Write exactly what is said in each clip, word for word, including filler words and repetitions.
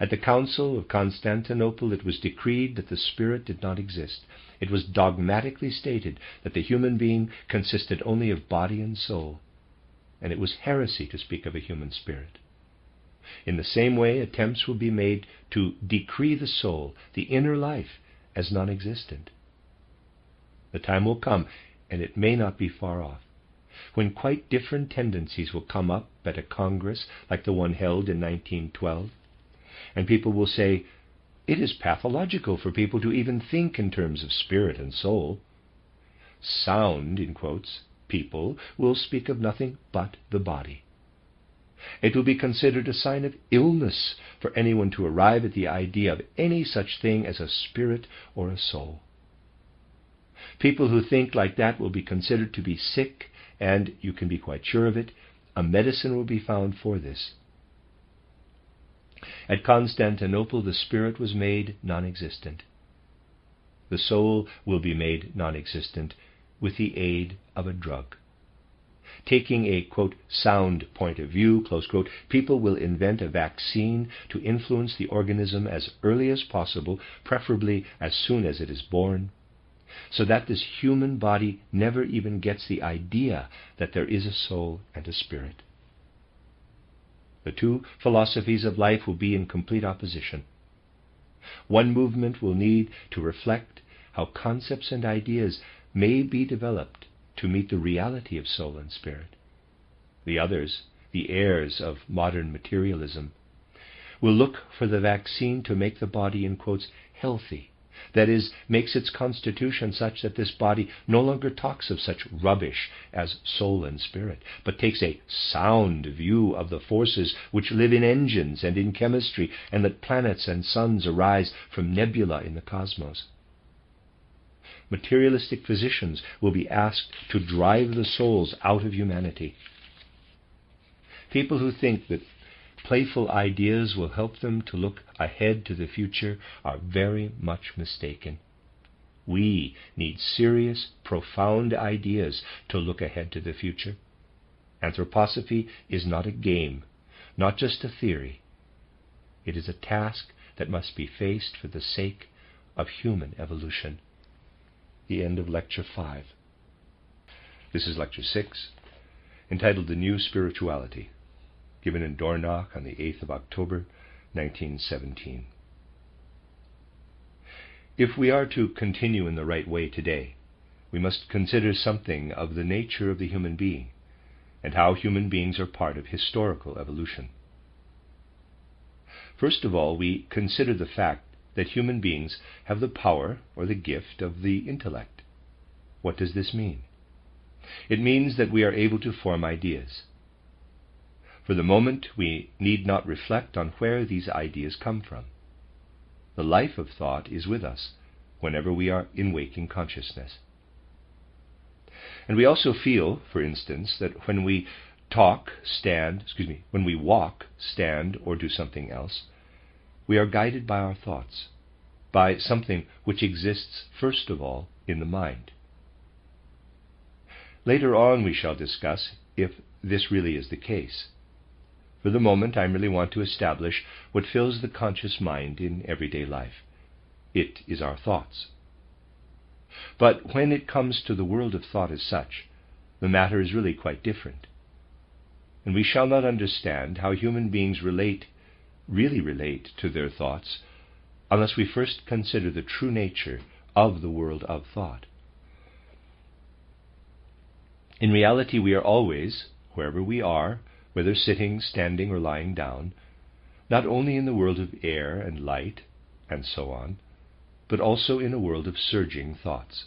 At the Council of Constantinople, it was decreed that the spirit did not exist. It was dogmatically stated that the human being consisted only of body and soul, and it was heresy to speak of a human spirit. In the same way, attempts will be made to decree the soul, the inner life, as non-existent. The time will come, and it may not be far off, when quite different tendencies will come up at a congress like the one held in nineteen twelve, and people will say, it is pathological for people to even think in terms of spirit and soul. Sound, in quotes, people will speak of nothing but the body. It will be considered a sign of illness for anyone to arrive at the idea of any such thing as a spirit or a soul. People who think like that will be considered to be sick, and, you can be quite sure of it, a medicine will be found for this. At Constantinople, the spirit was made non-existent. The soul will be made non-existent with the aid of a drug. Taking a, quote, sound point of view, close quote, people will invent a vaccine to influence the organism as early as possible, preferably as soon as it is born, so that this human body never even gets the idea that there is a soul and a spirit. The two philosophies of life will be in complete opposition. One movement will need to reflect how concepts and ideas may be developed to meet the reality of soul and spirit. The others, the heirs of modern materialism, will look for the vaccine to make the body, in quotes, healthy. That is, makes its constitution such that this body no longer talks of such rubbish as soul and spirit, but takes a sound view of the forces which live in engines and in chemistry, and that planets and suns arise from nebula in the cosmos. Materialistic physicians will be asked to drive the souls out of humanity. People who think that playful ideas will help them to look ahead to the future are very much mistaken. We need serious, profound ideas to look ahead to the future. Anthroposophy is not a game, not just a theory. It is a task that must be faced for the sake of human evolution. The end of Lecture five. This is Lecture six, entitled The New Spirituality, given in Dornach on the eighth of October, nineteen seventeen. If we are to continue in the right way today, we must consider something of the nature of the human being, and how human beings are part of historical evolution. First of all, we consider the fact that human beings have the power or the gift of the intellect. What does this mean? It means that we are able to form ideas. For the moment, we need not reflect on where these ideas come from. The life of thought is with us whenever we are in waking consciousness. And we also feel, for instance, that when we talk, stand, excuse me, when we walk, stand, or do something else, we are guided by our thoughts, by something which exists first of all in the mind. Later on we shall discuss if this really is the case. For the moment, I merely want to establish what fills the conscious mind in everyday life. It is our thoughts. But when it comes to the world of thought as such, the matter is really quite different. And we shall not understand how human beings relate, really relate to their thoughts, unless we first consider the true nature of the world of thought. In reality, we are always, wherever we are, whether sitting, standing, or lying down, not only in the world of air and light, and so on, but also in a world of surging thoughts.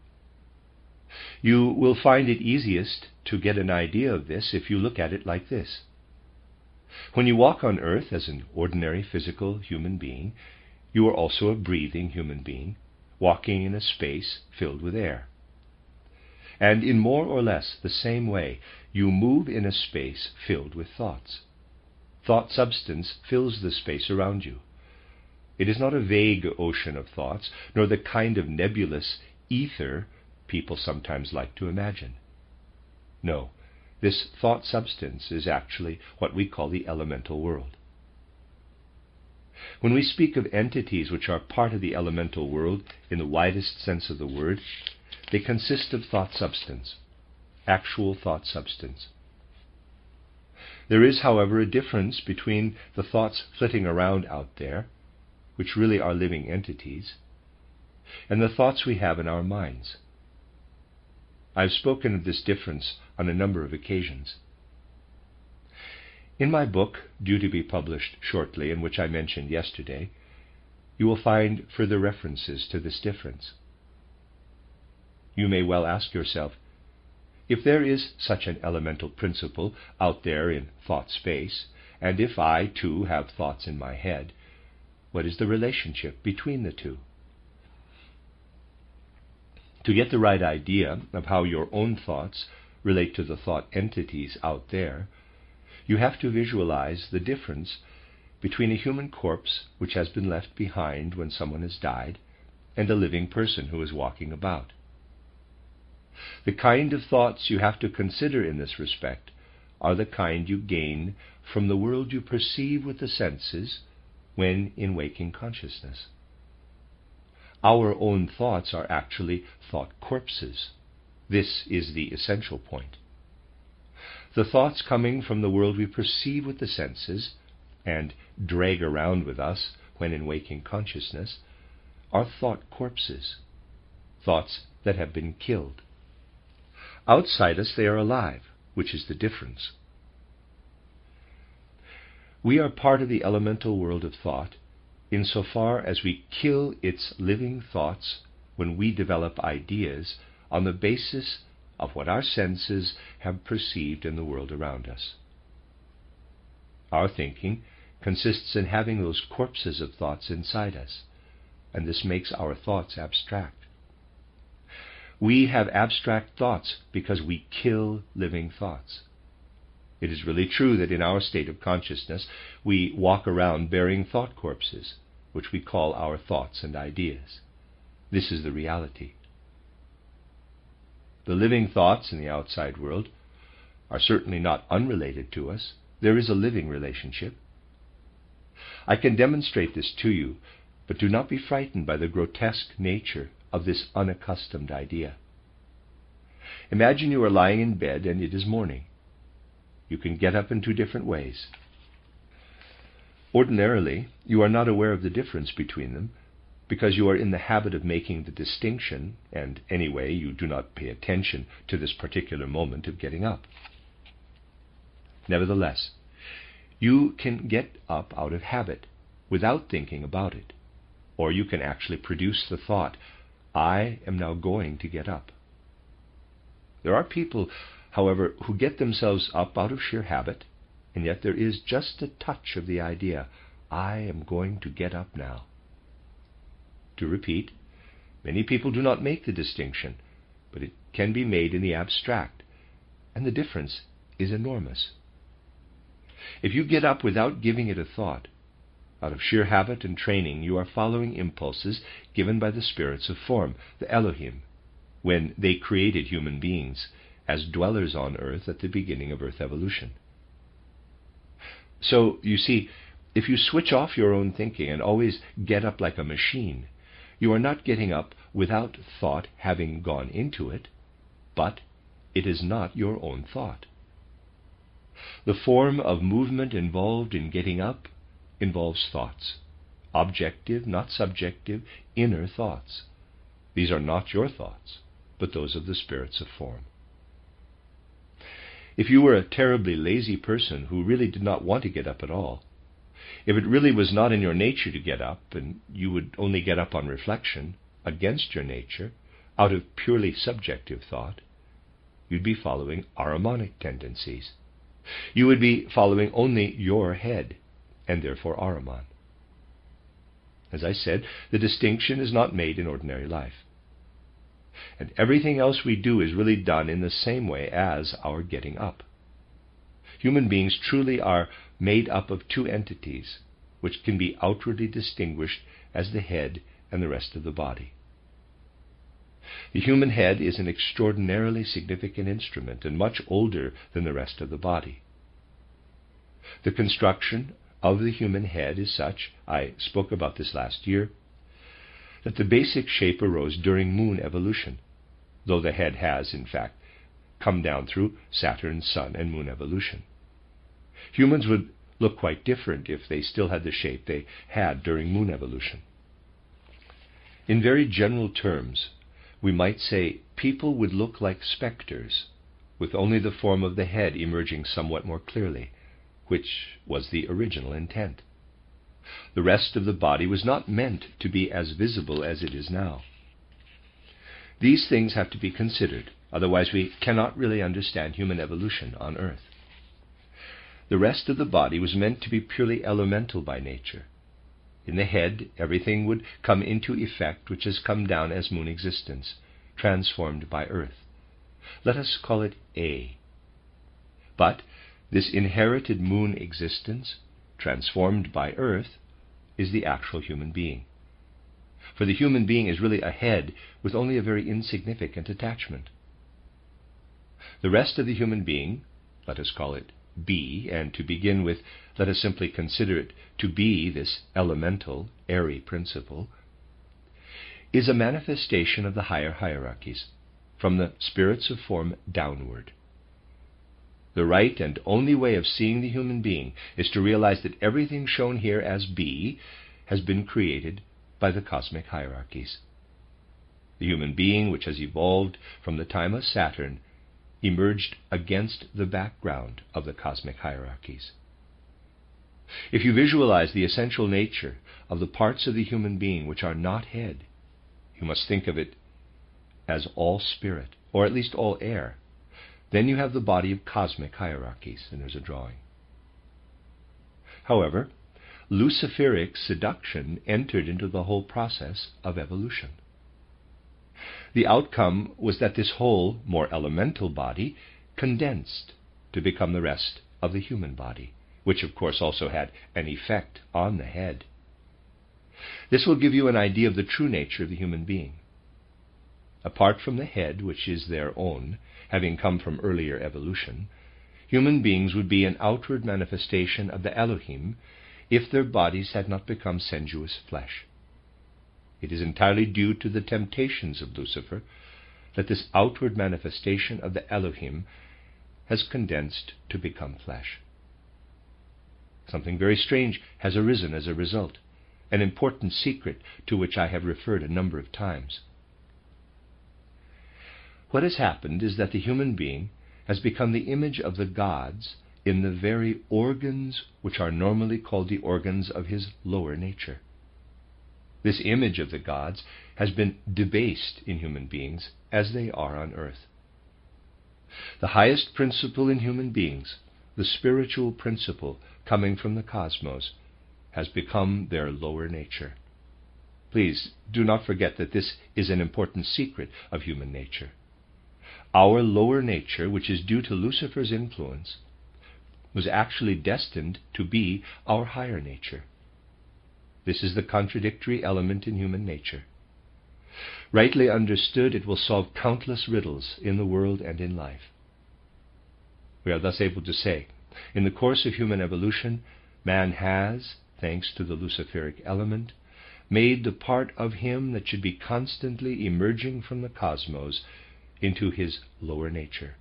You will find it easiest to get an idea of this if you look at it like this. When you walk on earth as an ordinary physical human being, you are also a breathing human being, walking in a space filled with air. And in more or less the same way, you move in a space filled with thoughts. Thought substance fills the space around you. It is not a vague ocean of thoughts, nor the kind of nebulous ether people sometimes like to imagine. No, this thought substance is actually what we call the elemental world. When we speak of entities which are part of the elemental world in the widest sense of the word, they consist of thought substance, actual thought substance. There is, however, a difference between the thoughts flitting around out there, which really are living entities, and the thoughts we have in our minds. I've spoken of this difference on a number of occasions. In my book, due to be published shortly, and which I mentioned yesterday, you will find further references to this difference. You may well ask yourself, if there is such an elemental principle out there in thought space, and if I, too, have thoughts in my head, what is the relationship between the two? To get the right idea of how your own thoughts relate to the thought entities out there, you have to visualize the difference between a human corpse which has been left behind when someone has died and a living person who is walking about. The kind of thoughts you have to consider in this respect are the kind you gain from the world you perceive with the senses when in waking consciousness. Our own thoughts are actually thought corpses. This is the essential point. The thoughts coming from the world we perceive with the senses and drag around with us when in waking consciousness are thought corpses, thoughts that have been killed. Outside us they are alive, which is the difference. We are part of the elemental world of thought insofar as we kill its living thoughts when we develop ideas on the basis of what our senses have perceived in the world around us. Our thinking consists in having those corpses of thoughts inside us, and this makes our thoughts abstract. We have abstract thoughts because we kill living thoughts. It is really true that in our state of consciousness we walk around bearing thought corpses, which we call our thoughts and ideas. This is the reality. The living thoughts in the outside world are certainly not unrelated to us. There is a living relationship. I can demonstrate this to you, but do not be frightened by the grotesque nature of this unaccustomed idea. Imagine you are lying in bed and it is morning. You can get up in two different ways. Ordinarily, you are not aware of the difference between them because you are in the habit of making the distinction, and anyway you do not pay attention to this particular moment of getting up. Nevertheless, you can get up out of habit without thinking about it, or you can actually produce the thought, I am now going to get up. There are people, however, who get themselves up out of sheer habit, and yet there is just a touch of the idea, I am going to get up now. To repeat, many people do not make the distinction, but it can be made in the abstract, and the difference is enormous. If you get up without giving it a thought, out of sheer habit and training, you are following impulses given by the spirits of form, the Elohim, when they created human beings as dwellers on earth at the beginning of earth evolution. So, you see, if you switch off your own thinking and always get up like a machine, you are not getting up without thought having gone into it, but it is not your own thought. The form of movement involved in getting up involves thoughts, objective, not subjective, inner thoughts. These are not your thoughts, but those of the spirits of form. If you were a terribly lazy person who really did not want to get up at all, if it really was not in your nature to get up, and you would only get up on reflection, against your nature, out of purely subjective thought, you'd be following Ahrimanic tendencies. You would be following only your head, and therefore Ahriman. As I said, the distinction is not made in ordinary life. And everything else we do is really done in the same way as our getting up. Human beings truly are made up of two entities, which can be outwardly distinguished as the head and the rest of the body. The human head is an extraordinarily significant instrument and much older than the rest of the body. The construction of the human head is such, I spoke about this last year, that the basic shape arose during moon evolution, though the head has, in fact, come down through Saturn, Sun, and moon evolution. Humans would look quite different if they still had the shape they had during moon evolution. In very general terms, we might say people would look like specters, with only the form of the head emerging somewhat more clearly, which was the original intent. The rest of the body was not meant to be as visible as it is now. These things have to be considered, otherwise we cannot really understand human evolution on Earth. The rest of the body was meant to be purely elemental by nature. In the head, everything would come into effect which has come down as moon existence, transformed by Earth. Let us call it A. But this inherited moon existence, transformed by Earth, is the actual human being. For the human being is really a head with only a very insignificant attachment. The rest of the human being, let us call it B, and to begin with, let us simply consider it to be this elemental, airy principle, is a manifestation of the higher hierarchies, from the spirits of form downward. The right and only way of seeing the human being is to realize that everything shown here as B has been created by the cosmic hierarchies. The human being, which has evolved from the time of Saturn, emerged against the background of the cosmic hierarchies. If you visualize the essential nature of the parts of the human being which are not head, you must think of it as all spirit, or at least all air. Then you have the body of cosmic hierarchies, and there's a drawing. However, Luciferic seduction entered into the whole process of evolution. The outcome was that this whole, more elemental body condensed to become the rest of the human body, which of course also had an effect on the head. This will give you an idea of the true nature of the human being. Apart from the head, which is their own, having come from earlier evolution, human beings would be an outward manifestation of the Elohim if their bodies had not become sensuous flesh. It is entirely due to the temptations of Lucifer that this outward manifestation of the Elohim has condensed to become flesh. Something very strange has arisen as a result, an important secret to which I have referred a number of times. What has happened is that the human being has become the image of the gods in the very organs which are normally called the organs of his lower nature. This image of the gods has been debased in human beings as they are on earth. The highest principle in human beings, the spiritual principle coming from the cosmos, has become their lower nature. Please do not forget that this is an important secret of human nature. Our lower nature, which is due to Lucifer's influence, was actually destined to be our higher nature. This is the contradictory element in human nature. Rightly understood, it will solve countless riddles in the world and in life. We are thus able to say, in the course of human evolution, man has, thanks to the Luciferic element, made the part of him that should be constantly emerging from the cosmos into his lower nature.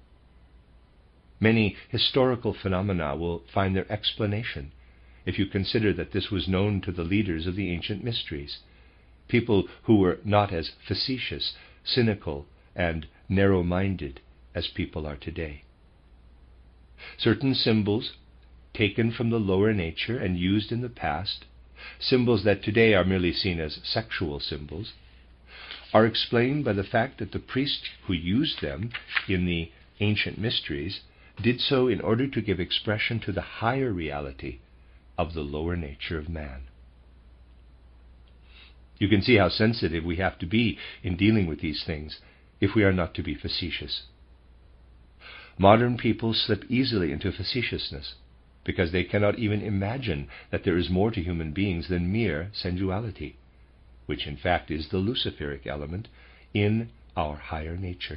Many historical phenomena will find their explanation if you consider that this was known to the leaders of the ancient mysteries, people who were not as facetious, cynical, and narrow-minded as people are today. Certain symbols, taken from the lower nature and used in the past, symbols that today are merely seen as sexual symbols, are explained by the fact that the priests who used them in the ancient mysteries did so in order to give expression to the higher reality of the lower nature of man. You can see how sensitive we have to be in dealing with these things if we are not to be facetious. Modern people slip easily into facetiousness because they cannot even imagine that there is more to human beings than mere sensuality, which in fact is the Luciferic element in our higher nature.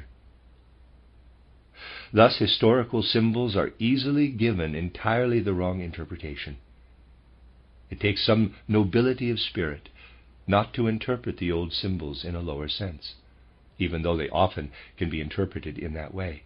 Thus, historical symbols are easily given entirely the wrong interpretation, It takes some nobility of spirit not to interpret the old symbols in a lower sense, even though they often can be interpreted in that way.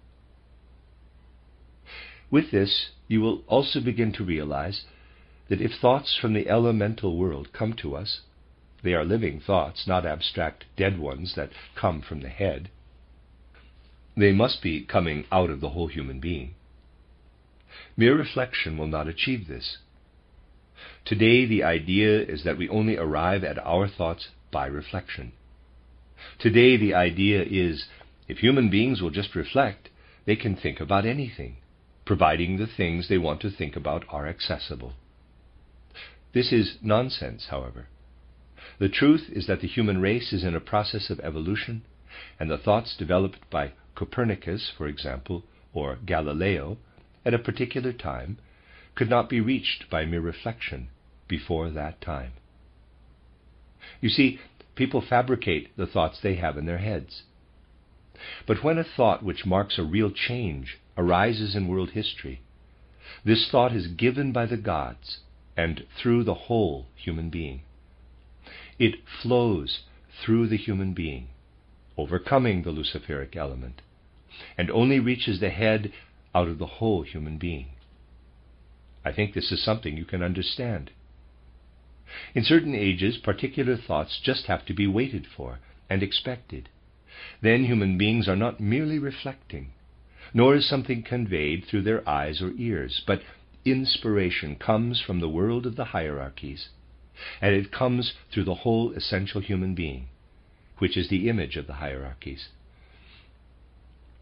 With this, you will also begin to realize that if thoughts from the elemental world come to us, they are living thoughts, not abstract dead ones that come from the head. They must be coming out of the whole human being. Mere reflection will not achieve this. Today, the idea is that we only arrive at our thoughts by reflection. Today, the idea is, if human beings will just reflect, they can think about anything, providing the things they want to think about are accessible. This is nonsense, however. The truth is that the human race is in a process of evolution, and the thoughts developed by Copernicus, for example, or Galileo, at a particular time, could not be reached by mere reflection before that time. You see, people fabricate the thoughts they have in their heads. But when a thought which marks a real change arises in world history, this thought is given by the gods and through the whole human being. It flows through the human being, overcoming the Luciferic element, and only reaches the head out of the whole human being. I think this is something you can understand. In certain ages, particular thoughts just have to be waited for and expected. Then human beings are not merely reflecting, nor is something conveyed through their eyes or ears, but inspiration comes from the world of the hierarchies, and it comes through the whole essential human being, which is the image of the hierarchies.